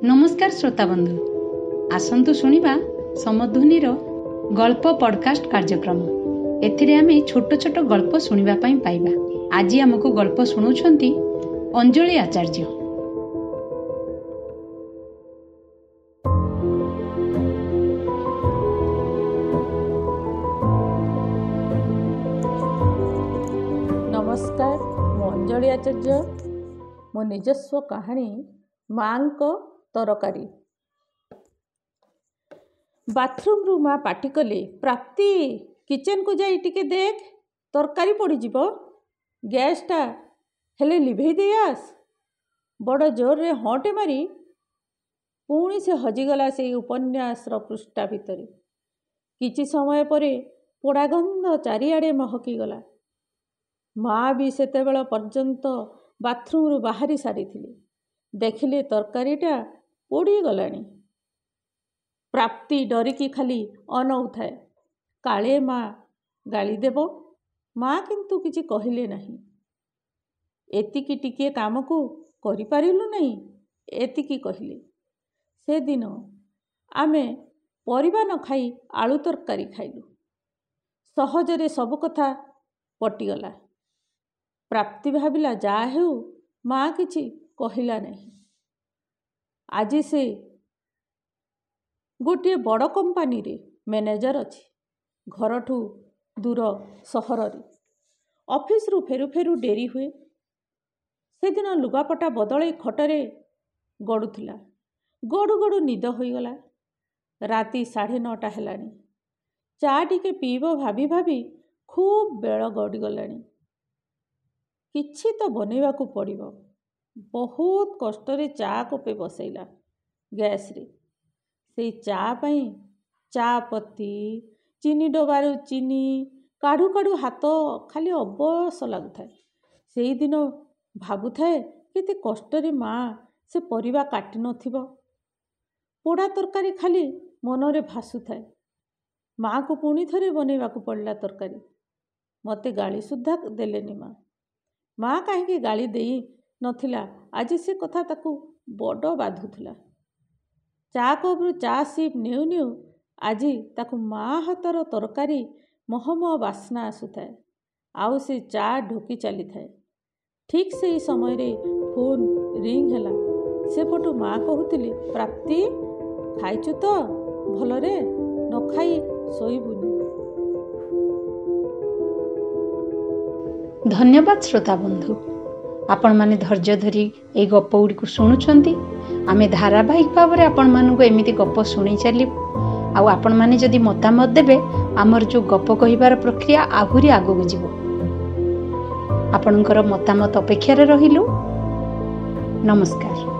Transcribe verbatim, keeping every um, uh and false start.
नमस्कार श्रोता बंधु, आसंतु शुणिबा समध्वनिर गल्प पॉडकास्ट कार्यक्रम। एथिरे आमे छोट छोट गल्प शुणिबा पई पाइबा। आज हमको गल्प शुणाउछंती अंजलि आचार्य। नमस्कार, मु अंजलि आचार्य। मो निजस्व कहानी माँ को तरकारी। बाथरूम रु माँ पाटी कले, प्राप्ति किचन को जाई टिके देख, तरकारी पड़ी जीवो, गैस टा हेले लिभेई दे आस। बड़ जोर रे हटे मारी पुणी से हजिगला से उपन्यास पृष्ठा भितर। किछि समय परे पोड़ागंध चारिआडे महकी गला। माँ भी सेतेबेल पर्यंत बाथरूम रु बाहरी सारी देखिले तरकारीटा पोड़ी गलानी। प्राप्ति डरिकी खाली अनउथाए, काले माँ गाली देव। माँ किंतु किछि कहिले नहीं। एतिकी टिके काम को करि पारिलु नहीं, एतिकी कहिले। से दिन आमे परिबा न खाई आलू तरकारी खाइलु। सहजरे सब कथा पटिगला। प्राप्ति भाविला जा हेउ माँ किछि कहिला नहीं। आज से गोटे बड़ कंपानी रे मैनेजर अच्छी, घरठू दूर सहर रे। ऑफिस रु फेरु फेरु डेरी हुए। से दिन लुगापटा बदले खटरे गड़ुला। गड़ु गड़ु निद होईगला। राति साढ़े नौटा हेलानी। चा टिके पीब भाभी भाभी खूब बेल गड़ी गलानी। किछि तो बनेबाकू पड़िबो। बहुत कष्टरे चा कपे बसैला गैस रे। से चा पई चा पत्ती, चीनी डबारू चीनी काढ़ू काढ़ू हाथ खाली अबस लगुଥାଏ। सेई दिन भाबुଥାଏ केते कष्टरे माँ से परिबा काटी नथिबो। पोड़ा तरकारी खाली मनरे भासुଥାଏ। माँ को पुणी थरे बनेबाकू पड़ला तरकारी। मते गाली सुद्धा देलेनी माँ। माँ काहेकि गाली देई नथिला, आज से कथा ताकू बड़ बाधुथला। चा कपरू चा सिप नेउ नेउ आज ताकू माँ हाथर तरकारी महमह बास्ना आसुଥାଏ। आउ से चा ढोकी चली थाए। ठीक से ही समय रे फोन रिंग हैला। से पटू माँ कहूतिली, प्राप्ति खाइचु तो भलरे, न खाई सोईबुनी। धन्यवाद श्रोता बंधु, आपण माने धैर्य धरी ए गप गुडी को शुणुछंती। आमे धारावाहिक भाव में आपण मानू एमिति गप शुणी चलिबु। आ आपण माने जदि मतामत देबे, आमर जो गप कहिबार प्रक्रिया आहुरी आगो जिवो। आपणकर मतामत अपेक्षा रे रहिलु। नमस्कार।